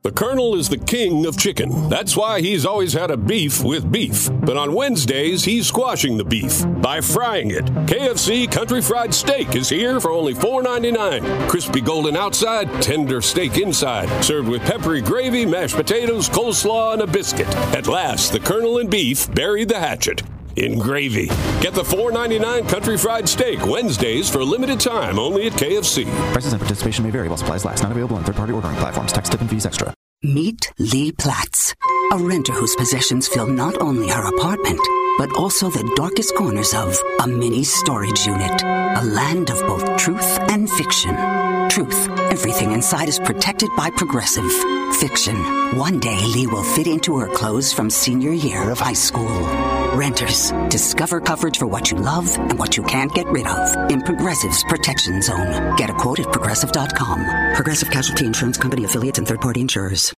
The Colonel is the king of chicken. That's why he's always had a beef with beef. But on Wednesdays, he's squashing the beef by frying it. KFC Country Fried Steak is here for only $4.99. Crispy golden outside, tender steak inside. Served with peppery gravy, mashed potatoes, coleslaw, and a biscuit. At last, the Colonel and beef buried the hatchet in gravy. Get the $4.99 Country Fried Steak Wednesdays for a limited time only at KFC. Prices and participation may vary while supplies last. Not available on third-party ordering platforms. Tax, tip, and fees extra. Meet Lee Platts, a renter whose possessions fill not only her apartment, but also the darkest corners of a mini storage unit. A land of both truth and fiction. Truth, everything inside is protected by Progressive. Fiction, one day Lee will fit into her clothes from senior year of high school. Renters, discover coverage for what you love and what you can't get rid of in Progressive's Protection Zone. Get a quote at Progressive.com. Progressive Casualty Insurance Company affiliates and third-party insurers.